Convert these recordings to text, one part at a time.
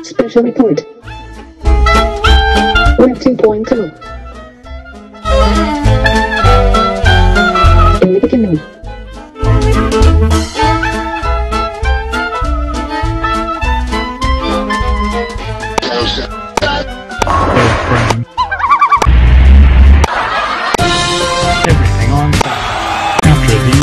Special report. Web 2.0. In the beginning. Everything on time. After these.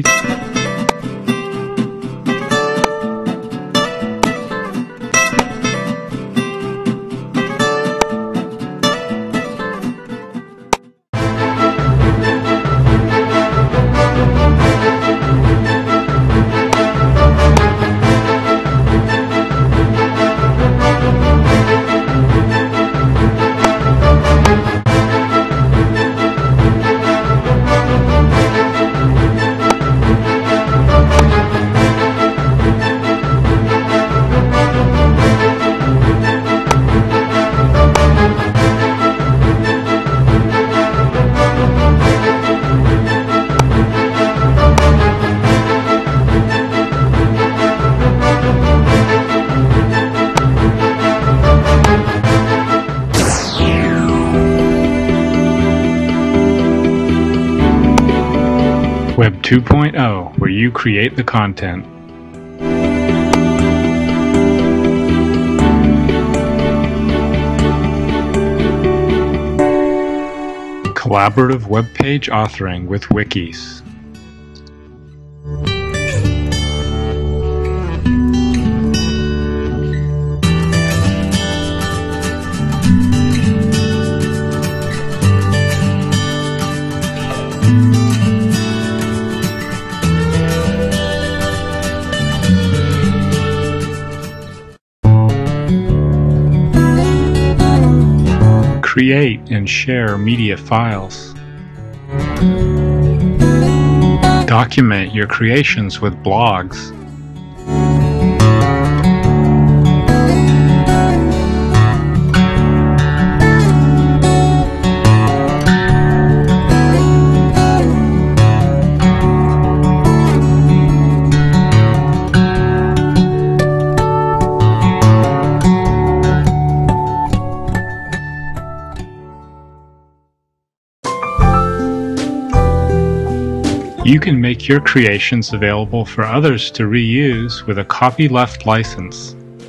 Web 2.0, where you create the content. Collaborative web page authoring with wikis. Create and share media files. Document your creations with blogs. You can make your creations available for others to reuse with a copyleft license.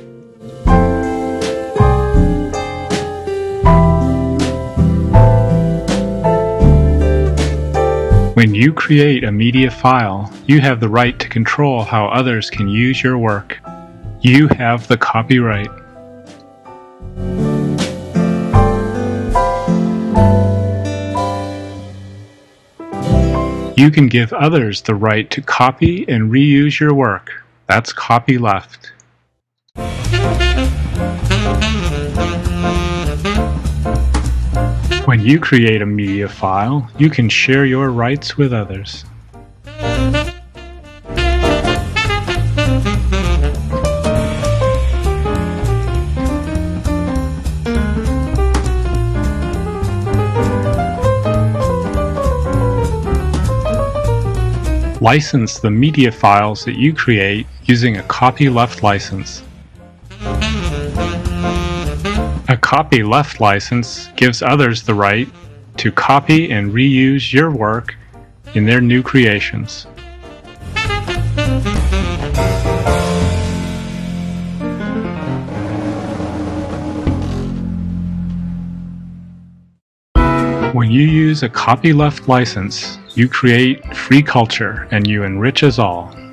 When you create a media file, you have the right to control how others can use your work. You have the copyright. You can give others the right to copy and reuse your work. That's copyleft. When you create a media file, you can share your rights with others. License the media files that you create using a copyleft license. A copyleft license gives others the right to copy and reuse your work in their new creations. When you use a copyleft license, you create free culture and you enrich us all.